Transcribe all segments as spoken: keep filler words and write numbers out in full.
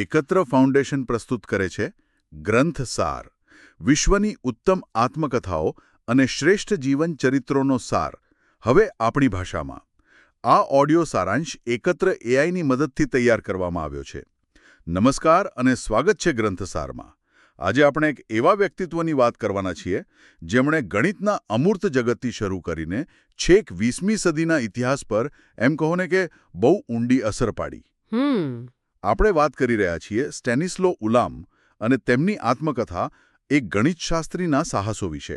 એકત્ર ફાઉન્ડેશન પ્રસ્તુત કરે છે ગ્રંથસાર, વિશ્વની ઉત્તમ આત્મકથાઓ અને શ્રેષ્ઠ જીવન ચરિત્રોનો સાર, હવે આપણી ભાષામાં. આ ઓડિયો સારાંશ એકત્ર એઆઈની મદદથી તૈયાર કરવામાં આવ્યો છે. નમસ્કાર અને સ્વાગત છે ગ્રંથસારમાં. આજે આપણે એક એવા વ્યક્તિત્વની વાત કરવાના છીએ જેમણે ગણિતના અમૂર્ત જગતથી શરૂ કરીને છેક વીસમી સદીના ઇતિહાસ પર એમ કહો ને કે બહુ ઊંડી અસર પાડી. આપણે વાત કરી રહ્યા છીએ સ્ટેનિસ્લો ઉલામ અને તેમની આત્મકથા એક ગણિતશાસ્ત્રીના સાહસો વિશે.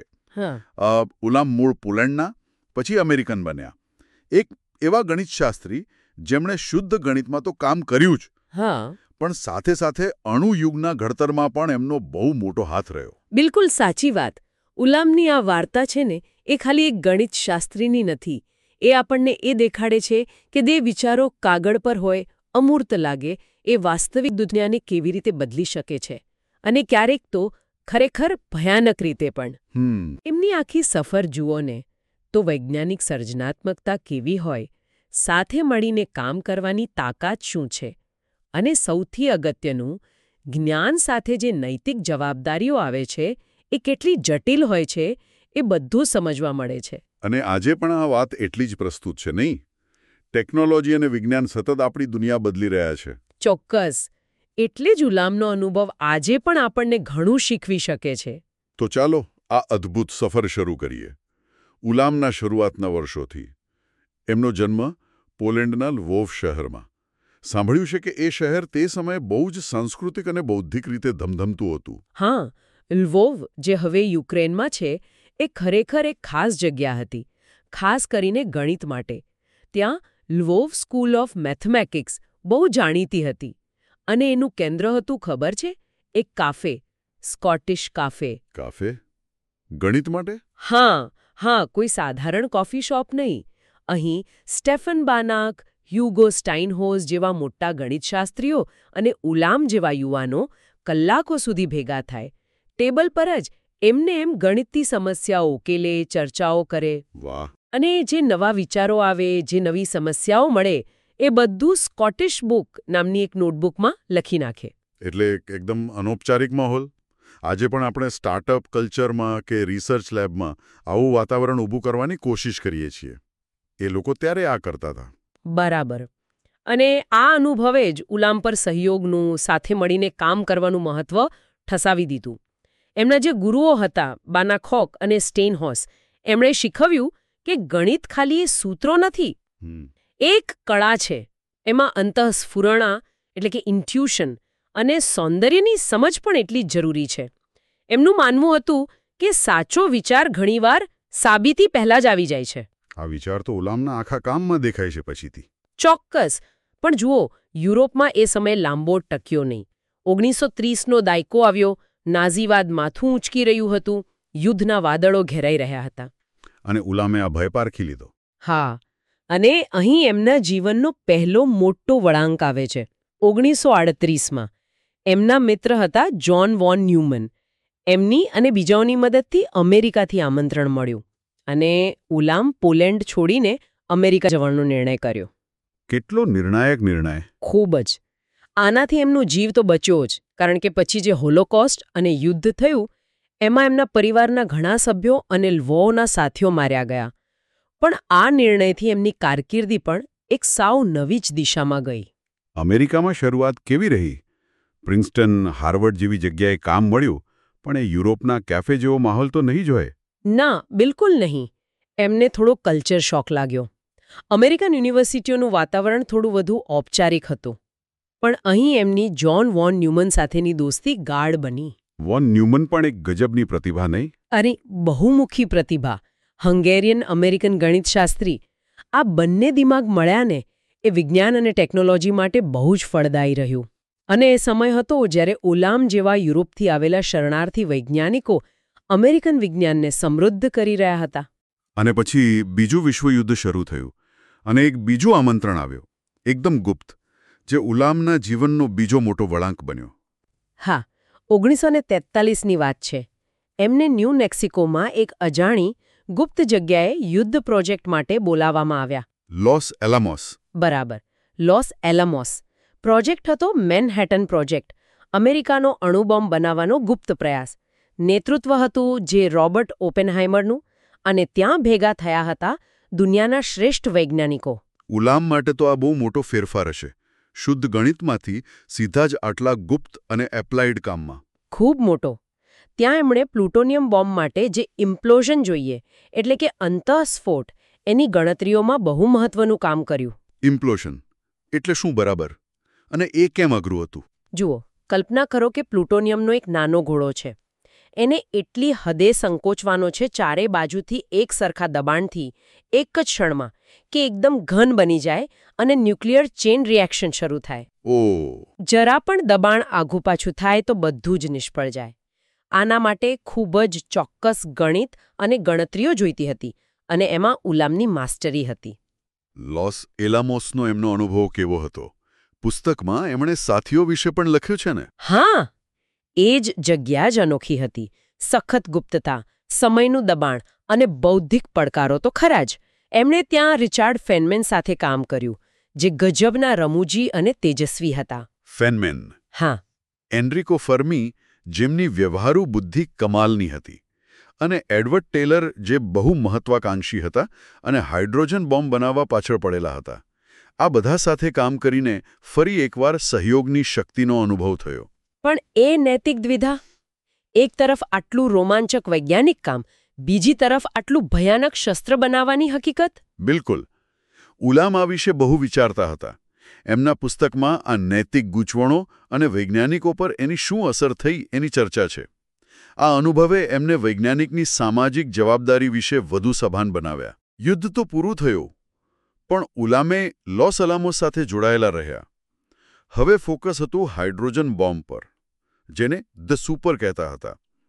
ઉલામ મૂળ પોલેન્ડના, પછી અમેરિકન બન્યા. એક એવા ગણિતશાસ્ત્રી જેમણે શુદ્ધ ગણિતમાં તો કામ કર્યું જ, પણ સાથે સાથે અણુયુગના ઘડતરમાં પણ એમનો બહુ મોટો હાથ રહ્યો. બિલકુલ સાચી વાત. ઉલામની આ વાર્તા છે ને એ ખાલી એક ગણિતશાસ્ત્રીની નથી. એ આપણને એ દેખાડે છે કે જે વિચારો કાગળ પર હોય, અમૂર્ત લાગે, એ વાસ્તવિક દુનિયાને કેવી રીતે બદલી શકે છે, અને ક્યારેક તો ખરેખર ભયાનક રીતે પણ. એમની આખી સફર જુઓ ને તો વૈજ્ઞાનિક સર્જનાત્મકતા કેવી હોય, સાથે મળીને કામ કરવાની તાકાત શું છે, અને સૌથી અગત્યનું, જ્ઞાન સાથે જે નૈતિક જવાબદારીઓ આવે છે એ કેટલી જટિલ હોય છે, એ બધું સમજવા મળે છે. અને આજે પણ આ વાત એટલી જ પ્રસ્તુત છે, નહીં? ટેકનોલોજી અને વિજ્ઞાન સતત આપણી દુનિયા બદલી રહ્યા છે. ચોક્કસ. એટલે જ ઉલામનો અનુભવ આજે પણ આપણને ઘણું શીખવી શકે છે. તો ચાલો આ અદ્ભુત સફર શરૂ કરીએ. ઉલામના શરૂઆતના વર્ષોથી. એમનો જન્મ પોલેન્ડના લ્વોવ શહેરમાં. સાંભળ્યું છે કે એ શહેર તે સમયે બહુ જ સાંસ્કૃતિક અને બૌદ્ધિક રીતે ધમધમતું હતું. હા, લ્વોવ, જે હવે યુક્રેનમાં છે, એ ખરેખર એક ખાસ જગ્યા હતી, ખાસ કરીને ગણિત માટે. ત્યાં લ્વોવ સ્કૂલ ઓફ મેથેમેટિક્સ બહુ જાણીતી હતી, અને એનું કેન્દ્ર હતું ખબર છે? એક કાફે, સ્કોટિશ કાફે. કાફે? ગણિત માટે? હા, હા, કોઈ સાધારણ કોફી શોપ નહીં. અહીં સ્ટેફન બાનાક, હ્યુગો સ્ટાઇનહોઝ જેવા મોટા ગણિતશાસ્ત્રીઓ અને ઉલામ જેવા યુવાનો કલાકો સુધી ભેગા થાય. ટેબલ પર જ એમને એમ ગણિતની સમસ્યાઓ ઉકેલે, ચર્ચાઓ કરે. વાહ! અને જે નવા વિચારો આવે, જે નવી સમસ્યાઓ મળે, એ બધું સ્કોટિશ બુક નામની એક નોટબુકમાં લખી નાખે. એટલે એકદમ અનૌપચારિક માહોલ. આજે પણ આપણે સ્ટાર્ટઅપ કલ્ચરમાં કે રિસર્ચ લેબમાં આવું વાતાવરણ ઊભું કરવાની કોશિશ કરીએ છીએ. એ લોકો ત્યારે આ કરતા હતા. બરાબર. અને આ અનુભવે જ ઉલામ પર સહયોગનું, સાથે મળીને કામ કરવાનું મહત્વ ઠસાવી દીધું. એમના જે ગુરુઓ હતા, બાનાખોક અને સ્ટેનહોસ, એમણે શીખવ્યું કે ગણિત ખાલી એ સૂત્રો નથી, એક કળા છે. એમાં અંતઃસ્ફુરણા એટલે કે ઇન્ટ્યુશન અને સૌંદર્યની સમજ પણ એટલી જ જરૂરી છે. એમનું માનવું હતું કે સાચો વિચાર ઘણીવાર સાબિતી પહેલાં જ આવી જાય છે. આ વિચાર તો ઉલામના આખા કામમાં દેખાય છે પછીથી. ચોક્કસ. પણ જુઓ, યુરોપમાં એ સમય લાંબો ટક્યો નહીં. ઓગણીસો ત્રીસનો દાયકો આવ્યો, નાઝીવાદ માથું ઊંચકી રહ્યું હતું, યુદ્ધના વાદળો ઘેરાઈ રહ્યા હતા. અને ઉલામે આ ભય પારખી લીધો. હા, અને અહીં એમના જીવનનો પહેલો મોટો વળાંક આવે છે. ઓગણીસો આડત્રીસમાં એમના મિત્ર હતા જ્હોન વોન ન્યુમન. એમની અને બીજાઓની મદદથી અમેરિકાથી આમંત્રણ મળ્યું, અને ઉલામ પોલેન્ડ છોડીને અમેરિકા જવાનો નિર્ણય કર્યો. કેટલો નિર્ણાયક નિર્ણય! ખૂબ જ. આનાથી એમનો જીવ તો બચ્યો જ, કારણ કે પછી જે હોલોકોસ્ટ અને યુદ્ધ થયું એમાં એમના પરિવારના ઘણા સભ્યો અને લ્વોવના સાથીઓ માર્યા ગયા. પણ આ નિર્ણયથી એમની કારકિર્દી પણ એક સાવ નવી જ દિશામાં ગઈ. અમેરિકામાં શરૂઆત કેવી રહી? પ્રિન્સ્ટન, હાર્વર્ડ જેવી જગ્યાએ કામ મળ્યું, પણ એ યુરોપના કેફે જેવો માહોલ તો નહીં જ હોય. ના, બિલકુલ નહીં. એમને થોડો કલ્ચર શોક લાગ્યો. અમેરિકન યુનિવર્સિટીઓનું વાતાવરણ થોડું વધુ ઔપચારિક હતું. પણ અહીં એમની જ્હોન વોન ન્યુમન સાથેની દોસ્તી ગાઢ બની. વોન ન્યુમન પણ એક ગજબની પ્રતિભા નહીં? અરે, બહુમુખી પ્રતિભા. Hungarian American ગણિતશાસ્ત્રી. આ બંને દિમાગ મળ્યા ને એ વિજ્ઞાન અને ટેકનોલોજી માટે બહુ જ ફળદાયી રહ્યું. અને એ સમય હતો જ્યારે ઉલામ જેવા યુરોપથી આવેલા શરણાર્થી વૈજ્ઞાનિકો અમેરિકન વિજ્ઞાનને સમૃદ્ધ કરી રહ્યા હતા. અને પછી બીજું વિશ્વયુદ્ધ શરૂ થયું, અને એક બીજું આમંત્રણ આવ્યું, એકદમ ગુપ્ત, જે ઉલામના જીવનનો બીજો મોટો વળાંક બન્યો. હા, ઓગણીસો ને તેતાલીસની વાત છે. એમને ન્યૂ મેક્સિકોમાં એક અજાણી ગુપ્ત જગ્યાએ યુદ્ધ પ્રોજેક્ટ માટે બોલાવવામાં આવ્યા. Los Alamos. બરાબર, લોસ એલામોસ. પ્રોજેક્ટ હતો મેનહેટન પ્રોજેક્ટ, અમેરિકાનો અણુબોમ્બ બનાવવાનો ગુપ્ત પ્રયાસ. નેતૃત્વ હતું જે રોબર્ટ ઓપેનહાઇમરનું, અને ત્યાં ભેગા થયા હતા દુનિયાના શ્રેષ્ઠ વૈજ્ઞાનિકો. ઉલામ માટે તો આ બહુ મોટો ફેરફાર હશે. શુદ્ધ ગણિતમાંથી સીધા જ આટલા ગુપ્ત અને એપ્લાઇડ કામમાં. ખૂબ મોટો. ત્યાં એમણે પ્લુટોનિયમ બોમ્બ માટે જે ઇમ્પ્લોઝન જોઈએ, એટલે કે અંતઃસ્ફોટ, એની ગણતરીઓમાં બહુ મહત્વનું કામ કર્યું. ઇમ્પ્લોશન એટલે શું બરાબર? અને એ કેમ અઘરું હતું? જુઓ, કલ્પના કરો કે પ્લુટોનિયમનો એક નાનો ગોળો છે. એને એટલી હદે સંકોચવાનો છે ચારે બાજુથી એક સરખા દબાણથી, એક જ ક્ષણમાં, કે એકદમ ઘન બની જાય અને ન્યુક્લિયર ચેઇન રિએક્શન શરૂ થાય. ઓહ! જરા પણ દબાણ આઘું પાછું થાય તો બધું જ નિષ્ફળ જાય. આના માટે ખૂબ જ ચોક્કસ ગણિત અને ગણતરીઓ જોઈતી હતી, અને એમાં ઉલામની માસ્ટરી હતી. લોસ એલામોસનો એમનો અનુભવ કેવો હતો? પુસ્તકમાં એમણે સાથીઓ વિશે પણ લખ્યું છે ને? હા, એ જ જગ્યા જ અનોખી હતી. સખત ગુપ્તતા, સમયનું દબાણ અને બૌદ્ધિક પડકારો તો ખરા જ. એમણે ત્યાં રિચાર્ડ ફેનમેન સાથે કામ કર્યું, જે ગજબના રમૂજી અને તેજસ્વી હતા. ફેનમેન. હા. એન્રિકો ફર્મી, જેમની વ્યવહારુ બુદ્ધિ કમાલની હતી, અને એડવર્ડ ટેલર, જે બહુ મહત્વાકાંક્ષી હતા અને હાઇડ્રોજન બોમ્બ બનાવવા પાછળ પડેલા હતા. આ બધા સાથે કામ કરીને ફરી એકવાર સહયોગની શક્તિનો અનુભવ થયો. પણ એ નૈતિક દ્વિધા, એક તરફ આટલું રોમાંચક વૈજ્ઞાનિક કામ, બીજી તરફ આટલું ભયાનક શસ્ત્ર બનાવવાની હકીકત. બિલકુલ. ઉલામ આ વિશે બહુ વિચારતા હતા. એમના પુસ્તકમાં આ નૈતિક ગૂંચવણો અને વૈજ્ઞાનિકો પર એની શું અસર થઈ એની ચર્ચા છે. આ અનુભવે એમને વૈજ્ઞાનિકની સામાજિક જવાબદારી વિશે વધુ સભાન બનાવ્યા. યુદ્ધ તો પૂરું થયું, પણ ઉલામે લોસ અલામોસ સાથે જોડાયેલા રહ્યા. હવે ફોકસ હતું હાઇડ્રોજન બોમ્બ પર, જેને ધ સુપર કહેતા હતા.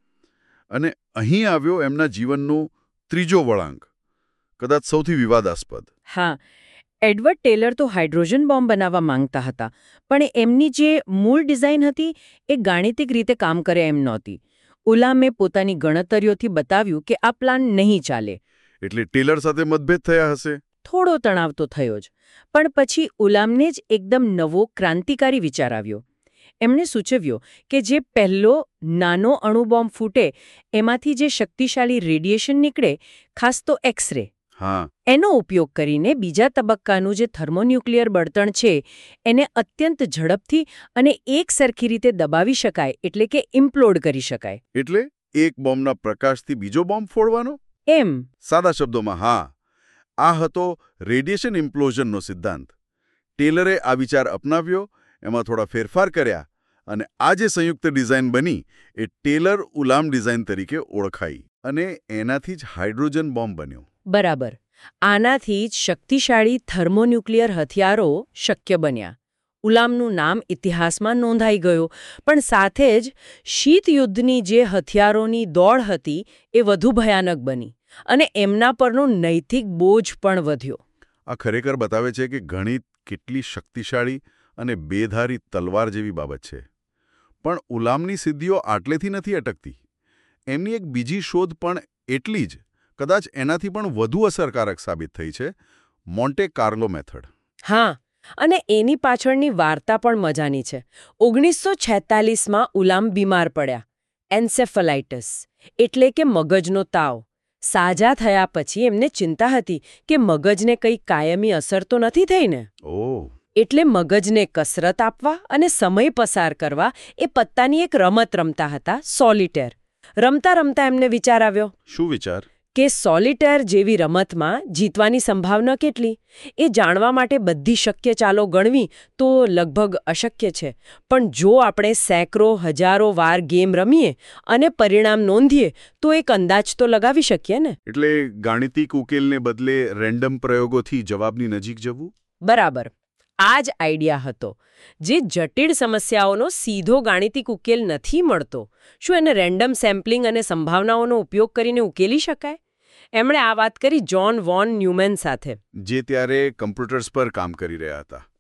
અને અહીં આવ્યો એમના જીવનનો ત્રીજો વળાંક, કદાચ સૌથી વિવાદાસ્પદ. હા, એડવર્ડ ટેલર તો હાઇડ્રોજન બોમ્બ બનાવવા માંગતા હતા, પણ એમની જે મૂળ ડિઝાઇન હતી એ ગાણિતિક રીતે કામ કરે એમ નહોતી. ઉલામે પોતાની ગણતરીઓથી બતાવ્યું કે આ પ્લાન નહીં ચાલે. એટલે ટેલર સાથે મતભેદ થયા હશે. થોડો તણાવ તો થયો જ, પણ પછી ઉલામને જ એકદમ નવો ક્રાંતિકારી વિચાર આવ્યો. એમણે સૂચવ્યો કે જે પહેલો નાનો અણુબોમ્બ ફૂટે એમાંથી જે શક્તિશાળી રેડિયેશન નીકળે, ખાસ તો એક્સ-રે, હા, એનો ઉપયોગ કરીને બીજા તબક્કાનું જે થર્મોન્યુક્લિયર બળતણ છે એને અત્યંત ઝડપથી અને એક સરખી રીતે દબાવી શકાય, એટલે કે ઇમ્પ્લોડ કરી શકાય. એટલે એક બોમ્બના પ્રકાશથી બીજો બોમ્બ ફોડવાનો? એમ. સાદા શબ્દોમાં હા. આ હતો રેડિયેશન ઇમ્પ્લોઝનનો સિદ્ધાંત. ટેલરે આ વિચાર અપનાવ્યો, એમાં થોડા ફેરફાર કર્યા, અને આ જે સંયુક્ત ડિઝાઇન બની એ ટેલર ઉલામ ડિઝાઇન તરીકે ઓળખાઈ, અને એનાથી જ હાઇડ્રોજન બોમ્બ બન્યો. બરાબર. આનાથી જ શક્તિશાળી થર્મોન્યુક્લિયર હથિયારો શક્ય બન્યા. ઉલામનું નામ ઇતિહાસમાં નોંધાઈ ગયું, પણ સાથે જ શીત યુદ્ધની જે હથિયારોની દોડ હતી એ વધુ ભયાનક બની, અને એમના પરનો નૈતિક બોજ પણ વધ્યો. આ ખરેખર બતાવે છે કે ગણિત કેટલી શક્તિશાળી અને બેધારી તલવાર જેવી બાબત છે. પણ ઉલામની સિદ્ધિઓ આટલેથી નથી અટકતી. એમની એક બીજી શોધ પણ એટલી જ, કદાચ એનાથી પણ વધુ અસરકારક સાબિત થઈ છે, મોન્ટે કાર્લો મેથડ. હા, અને એની પાછળની વાર્તા પણ મજાની છે. ઓગણીસો છેતાલીસમાં ઉલામ બીમાર પડ્યા, એન્સેફલાઇટિસ, એટલે કે મગજનો તાવ. સાજા થયા પછી એમને ચિંતા હતી કે મગજને કંઈ કાયમી અસર તો નથી થઈ ને. ઓહ. એટલે મગજને કસરત આપવા અને સમય પસાર કરવા એ પત્તાની એક રમત રમતા હતા, સોલિટેર. રમતા રમતા એમને વિચાર આવ્યો. શું વિચાર? કે સોલિટેર જેવી રમતમાં જીતવાની સંભાવના કેટલી એ જાણવા માટે બધી શક્ય ચાલો ગણવી તો લગભગ અશક્ય છે. પણ જો આપણે સેંકડો હજારો વાર ગેમ રમીએ અને પરિણામ નોંધીએ તો એક અંદાજ તો લગાવી શકીએ ને. એટલે ગાણિતિક ઉકેલને બદલે રેન્ડમ પ્રયોગોથી જવાબની નજીક જવું? બરાબર. આ જ આઈડિયા હતો. જે જટિલ સમસ્યાઓનો સીધો ગાણિતિક ઉકેલ નથી મળતો, શું એને રેન્ડમ સેમ્પલિંગ અને સંભાવનાઓનો ઉપયોગ કરીને ઉકેલી શકાય? એમણે આ વાત કરી જ્હોન વોન ન્યુમેન સાથે, જે ત્યારે કમ્પ્યુટર્સ પર કામ કરી રહ્યા હતા.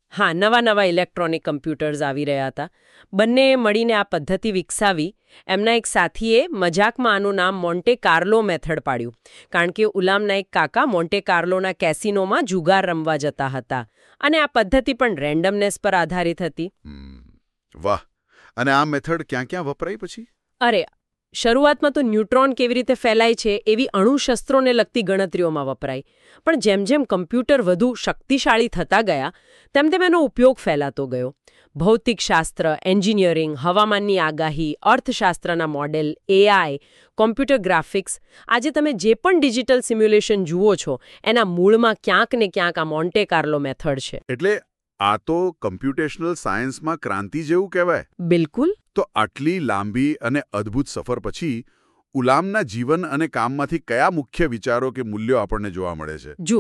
હા, નવા નવા ઇલેક્ટ્રોનિક કમ્પ્યુટર્સ આવી રહ્યા હતા. બંનેએ મળીને આ પદ્ધતિ વિકસાવી. એમના એક સાથીએ મજાકમાં આનું નામ મોન્ટે કાર્લો મેથડ પાડ્યું, કારણ કે ઉલામના એક કાકા મોન્ટે કાર્લોના કેસિનોમાં જુગાર રમવા જતા હતા, અને આ પદ્ધતિ પણ રેન્ડમનેસ પર આધારિત હતી. હમ, વાહ. અને આ મેથડ ક્યાં ક્યાં વપરાઈ પછી? અરે, શરૂઆતમાં તો ન્યુટ્રોન કેવી રીતે ફેલાય છે એવી અણુશસ્ત્રોને લગતી ગણતરીઓમાં વપરાય. પણ જેમ જેમ કમ્પ્યુટર વધુ શક્તિશાળી થતા ગયા તેમ તેમ એનો ઉપયોગ ફેલાતો ગયો. ભૌતિકશાસ્ત્ર, એન્જિનિયરિંગ, હવામાનની આગાહી, અર્થશાસ્ત્રના મોડેલ, એઆઈ, કોમ્પ્યુટર ગ્રાફિક્સ, આજે તમે જે પણ ડિજિટલ સિમ્યુલેશન જુઓ છો એના મૂળમાં ક્યાંક ને ક્યાંક આ મોન્ટે કાર્લો મેથડ છે. એટલે આ તો કમ્પ્યુટેશનલ સાયન્સમાં ક્રાંતિ જેવું કહેવાય. બિલકુલ. તો આટલી લાંબી અને અદ્ભુત સફર પછી ઉલામના જીવન અને કામમાંથી કયા મુખ્ય વિચારો કે મૂલ્યો આપણને જોવા મળે છે? જુઓ,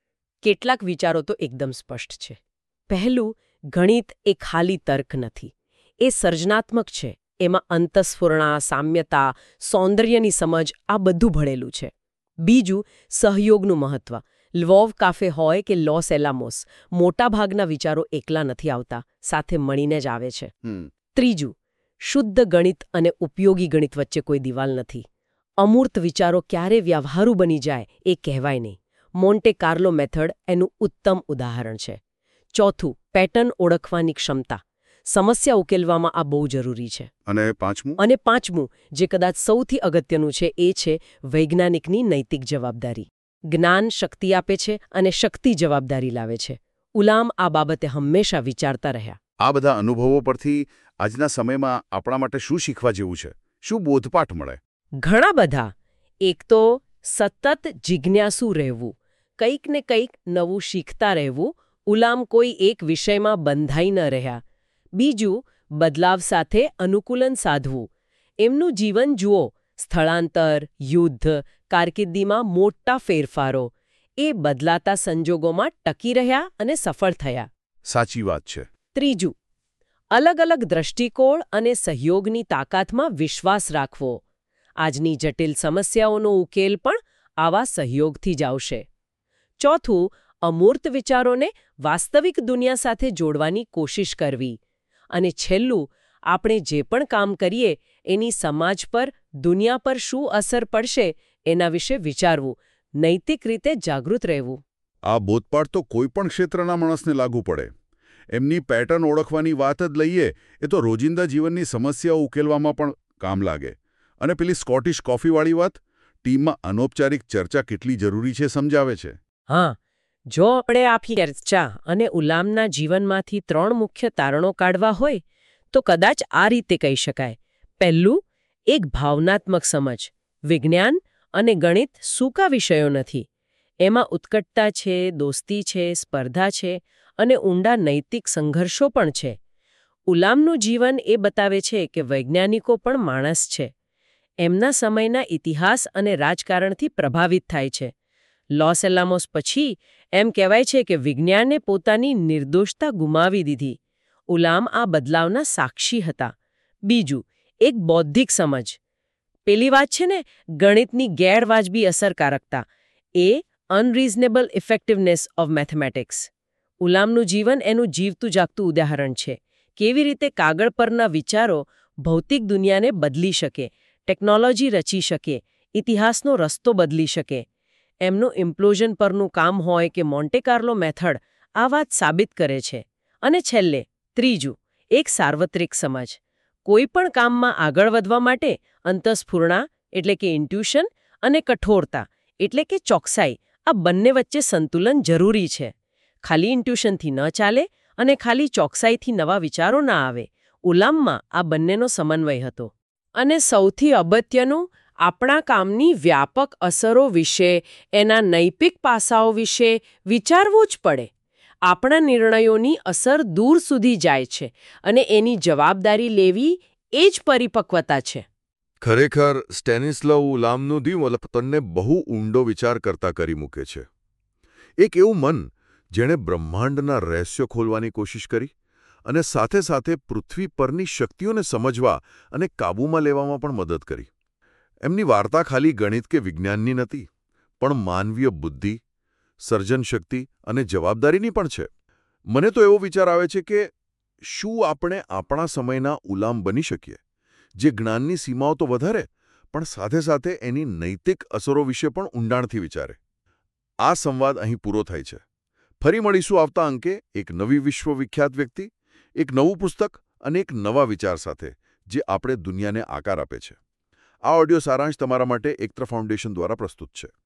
કેટલાક વિચારો તો એકદમ સ્પષ્ટ છે. પહેલું, ગણિત એ ખાલી તર્ક નથી, એ સર્જનાત્મક છે. એમાં અંતસ્ફુરણા, સામ્યતા, સૌંદર્યની સમજ આ બધું ભળેલું છે. બીજું, સહયોગનું મહત્વ. લ્વોવ કાફે હોય કે લોસ એલામોસ, મોટાભાગના વિચારો એકલા નથી આવતા, સાથે મળીને જ આવે છે. ત્રીજું, શુદ્ધ ગણિત અને ઉપયોગી ગણિત વચ્ચે કોઈ દિવાલ નથી. અમૂર્ત વિચારો ક્યારે વ્યવહારુ બની જાય એ કહેવાય નહીં. મોન્ટે કાર્લો મેથડ એનું ઉત્તમ ઉદાહરણ છે. ચોથું, પેટર્ન ઓળખવાની ક્ષમતા. સમસ્યા ઉકેલવામાં આ બહુ જરૂરી છે. અને પાંચમું? અને પાંચમું, જે કદાચ સૌથી અગત્યનું છે, એ છે વૈજ્ઞાનિકની નૈતિક જવાબદારી. જ્ઞાન શક્તિ આપે છે અને શક્તિ જવાબદારી લાવે છે. ઉલામ આ બાબતે હંમેશા વિચારતા રહ્યા. આ બધા અનુભવો પરથી આજના સમયમાં આપણા માટે શું શીખવા જેવું છે? શું બોધપાઠ મળે? ઘણા બધા. એક તો સતત જિજ્ઞાસુ રહેવું, કંઈક ને કંઈક નવું શીખતા રહેવું. ઉલામ કોઈ એક વિષયમાં બંધાઈ ન રહ્યા. બીજું, બદલાવ સાથે અનુકૂલન સાધવું. એમનું જીવન જુઓ, સ્થળાંતર, યુદ્ધ, કારકિર્દીમાં મોટા ફેરફારો. એ બદલાતા સંજોગોમાં ટકી રહ્યા અને સફળ થયા. સાચી વાત છે. ત્રીજું, અલગ અલગ દ્રષ્ટિકોણ અને સહયોગની તાકાતમાં વિશ્વાસ રાખવો. આજની જટિલ સમસ્યાઓનો ઉકેલ પણ આવા સહયોગથી જ આવશે. ચોથું, અમૂર્ત વિચારોને વાસ્તવિક દુનિયા સાથે જોડવાની કોશિશ કરવી. અને છેલ્લું, આપણે જે પણ કામ કરીએ એની સમાજ પર, દુનિયા પર શું અસર પડશે એના વિશે વિચારવું, નૈતિક રીતે જાગૃત રહેવું. આ બોધપાઠ તો કોઈ પણ ક્ષેત્રના માણસને લાગુ પડે. એમની પેટર્ન ઓળખવાની વાત જ લઈએ એ તો રોજિંદા જીવનની સમસ્યાઓ ઉકેલવામાં પણ કામ લાગે. અને પેલી સ્કોટિશ કોફીવાળી વાત, ટીમમાં અનૌપચારિક ચર્ચા કેટલી જરૂરી છે સમજાવે છે. હા, જો આપણે આપી ચર્ચા અને ઉલામના જીવનમાંથી ત્રણ મુખ્ય તારણો કાઢવા હોય તો કદાચ આ રીતે કહી શકાય. પહેલું, એક ભાવનાત્મક સમજ. વિજ્ઞાન અને ગણિત સૂકા વિષયો નથી. એમાં ઉત્કટતા છે, દોસ્તી છે, સ્પર્ધા છે અને ઊંડા નૈતિક સંઘર્ષો પણ છે. ઉલામનું જીવન એ બતાવે છે કે વૈજ્ઞાનિકો પણ માણસ છે. એમના સમયના ઇતિહાસ અને રાજકારણથી પ્રભાવિત થાય છે. લોસ એલામોસ પછી એમ કહેવાય છે કે વિજ્ઞાને પોતાની નિર્દોષતા ગુમાવી દીધી. ઉલામ આ બદલાવના સાક્ષી હતા. બીજું, એક બૌદ્ધિક સમજ. પેલી વાત છે ને, ગણિતની ગેરવાજબી અસરકારકતા, એ અનરીઝનેબલ ઇફેક્ટિવનેસ ઓફ મેથેમેટિક્સ. ઉલામનું જીવન એનું જીવતું જાગતું ઉદાહરણ છે. કેવી રીતે કાગળ પરના વિચારો ભૌતિક દુનિયાને બદલી શકે, ટેકનોલોજી રચી શકે, ઇતિહાસનો રસ્તો બદલી શકે. એમનું ઇમ્પ્લોઝન પરનું કામ હોય કે મોન્ટે કાર્લો મેથડ આ વાત સાબિત કરે છે. અને છેલ્લે ત્રીજું, એક સાર્વત્રિક સમજ. કોઈ પણ કામમાં આગળ વધવા માટે અંતસ્ફુરણા એટલે કે ઇન્ટ્યુશન અને કઠોરતા એટલે કે ચોકસાઈ, આ બંને વચ્ચે સંતુલન જરૂરી છે. ખાલી ઇન્ટ્યુશનથી ન ચાલે અને ખાલી ચોકસાઈથી નવા વિચારો ના આવે. ઉલામમાં આ બંનેનો સમન્વય હતો. અને સૌથી અગત્યનું, આપણા કામની વ્યાપક અસરો વિશે, એના નૈતિક પાસાઓ વિશે વિચારવું જ પડે. આપણા નિર્ણયોની અસર દૂર સુધી જાય છે અને એની જવાબદારી લેવી એ જ પરિપક્વતા છે. ખરેખર સ્ટેનિસ્લાવ ઉલામનું જીવન આપણને બહુ ઊંડો વિચાર કરતા કરી મૂકે છે. એક એવું મન જેણે બ્રહ્માંડના રહસ્યો ખોલવાની કોશિશ કરી અને સાથે સાથે પૃથ્વી પરની શક્તિઓને સમજવા અને કાબૂમાં લેવામાં પણ મદદ કરી. એમની વાર્તા ખાલી ગણિત કે વિજ્ઞાનની નથી, પણ માનવીય બુદ્ધિ, સર્જન શક્તિ અને જવાબદારીની પણ છે. મને તો એવો વિચાર આવે છે કે શું આપણે આપણા સમયના ઉલામ બની શકીએ, જે જ્ઞાનની સીમાઓ તો વધારે પણ સાથે સાથે એની નૈતિક અસરો વિશે પણ ઊંડાણથી વિચારે. આ સંવાદ અહીં પૂરો થાય છે. ફરી મળીશું આવતા અંકે એક નવી વિશ્વવિખ્યાત વ્યક્તિ, એક નવું પુસ્તક અને એક નવા વિચાર સાથે, જે આપણે દુનિયાને આકાર આપે છે. આ ઓડિયો સારાંશ તમારા માટે એકતા ફાઉન્ડેશન દ્વારા પ્રસ્તુત છે.